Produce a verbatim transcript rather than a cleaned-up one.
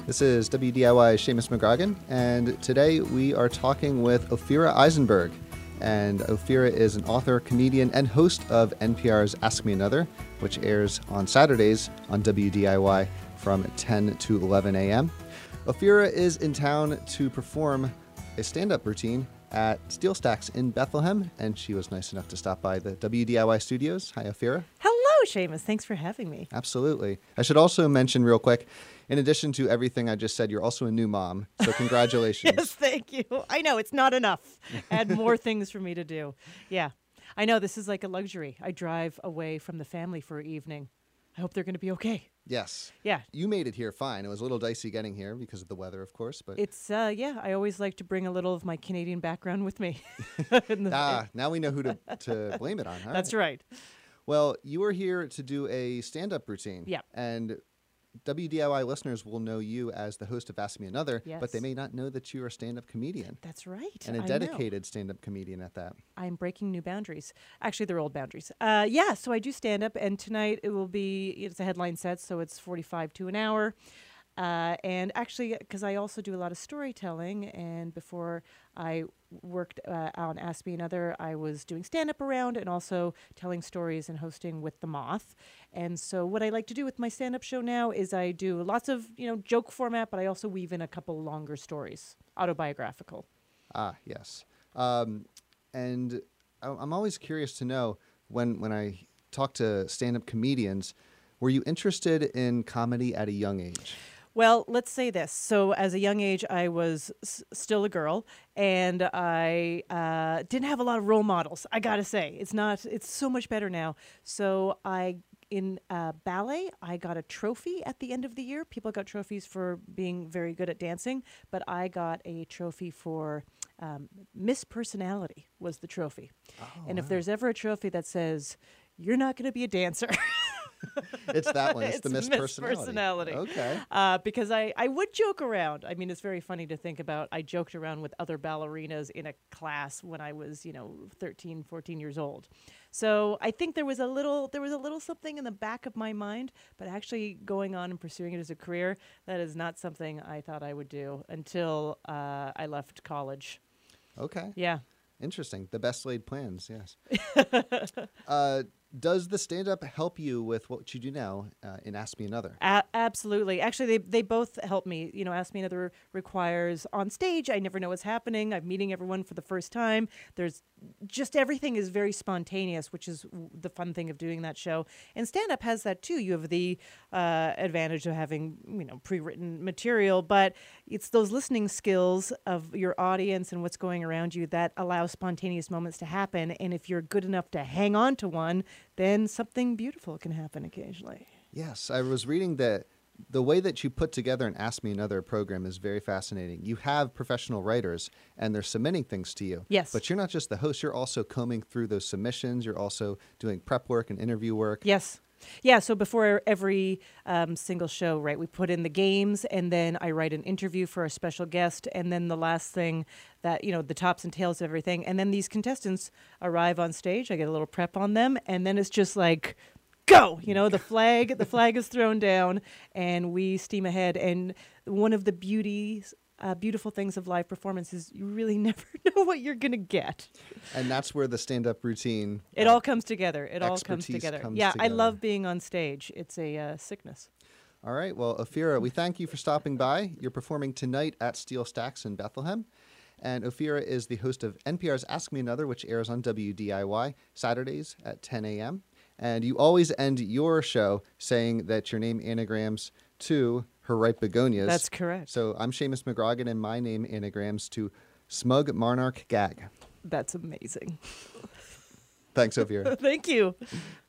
This is W D I Y's Seamus McGrogan, and today we are talking with Ophira Eisenberg. And Ophira is an author, comedian, and host of N P R's Ask Me Another, which airs on Saturdays on W D I Y from ten to eleven a.m. Ophira is in town to perform a stand-up routine at Steel Stacks in Bethlehem, and she was nice enough to stop by the W D I Y studios. Hi, Ophira. Hello, Seamus. Thanks for having me. Absolutely. I should also mention real quick, in addition to everything I just said, you're also a new mom, so congratulations. Yes, thank you. I know, it's not enough. Add more things for me to do. Yeah, I know, this is like a luxury. I drive away from the family for an evening. I hope they're going to be okay. Yes. Yeah. You made it here fine. It was a little dicey getting here because of the weather, of course. But It's, uh, yeah, I always like to bring a little of my Canadian background with me. In the- ah, now we know who to, to blame it on. All That's right. right. Well, you are here to do a stand-up routine. Yeah. And W D I Y listeners will know you as the host of Ask Me Another, Yes. but they may not know that you're a stand-up comedian. That's right. And a I know. dedicated stand-up comedian at that. I'm breaking new boundaries. Actually, they're old boundaries. Uh, yeah, so I do stand up, and tonight it will be, it's a headline set, so it's forty-five to an hour. Uh, and actually, because I also do a lot of storytelling, and before I worked uh, on Ask Me Another, I was doing stand-up around and also telling stories and hosting with The Moth. And so what I like to do with my stand-up show now is I do lots of, you know, joke format, but I also weave in a couple longer stories, autobiographical. Ah, yes. Um, and I- I'm always curious to know, when, when I talk to stand-up comedians, were you interested in comedy at a young age? Well, let's say this. So, as a young age, I was s- still a girl, and I uh, didn't have a lot of role models. I gotta say, it's not. It's so much better now. So, I in uh, ballet, I got a trophy at the end of the year. People got trophies for being very good at dancing, but I got a trophy for um, Miss Personality. Was the trophy, Oh, and if wow. there's ever a trophy that says you're not going to be a dancer. It's that one. It's, It's the Miss, Miss Personality. Personality. Okay. Uh, because I, I would joke around. I mean, it's very funny to think about. I joked around with other ballerinas in a class when I was, you know, thirteen, fourteen years old. So I think there was a little there was a little something in the back of my mind, but actually going on and pursuing it as a career, that is not something I thought I would do until uh, I left college. Okay. Yeah. Interesting. The best laid plans, yes. uh, does the stand-up help you with what you do now uh, in Ask Me Another? A- absolutely. Actually, they they both help me. You know, Ask Me Another requires on stage. I never know what's happening. I'm meeting everyone for the first time. There's just everything is very spontaneous, which is w- the fun thing of doing that show. And stand up has that too. You have the uh, advantage of having, you know, pre-written material, but it's those listening skills of your audience and what's going around you that allow spontaneous moments to happen. And if you're good enough to hang on to one, then something beautiful can happen occasionally. Yes, I was reading that the way that you put together an Ask Me Another program is very fascinating. You have professional writers, and they're submitting things to you. Yes. But you're not just the host. You're also combing through those submissions. You're also doing prep work and interview work. Yes. Yeah, so before every um, single show, right, we put in the games, and then I write an interview for a special guest, and then the last thing that, you know, the tops and tails of everything. And then these contestants arrive on stage. I get a little prep on them, and then it's just like, go! You know, the flag, the flag is thrown down, and we steam ahead. And one of the beauties, uh, beautiful things of live performance is you really never know what you're going to get. And that's where the stand-up routine... It uh, all comes together. It all comes expertise together. comes yeah, I together. love being on stage. It's a uh, sickness. All right. Well, Ophira, we thank you for stopping by. You're performing tonight at Steel Stacks in Bethlehem. And Ophira is the host of N P R's Ask Me Another, which airs on W D I Y Saturdays at ten a.m. And you always end your show saying that your name anagrams to her ripe begonias. That's correct. So I'm Seamus McGrogan, and my name anagrams to Smug Monarch Gag. That's amazing. Thanks, Ophira. Thank you.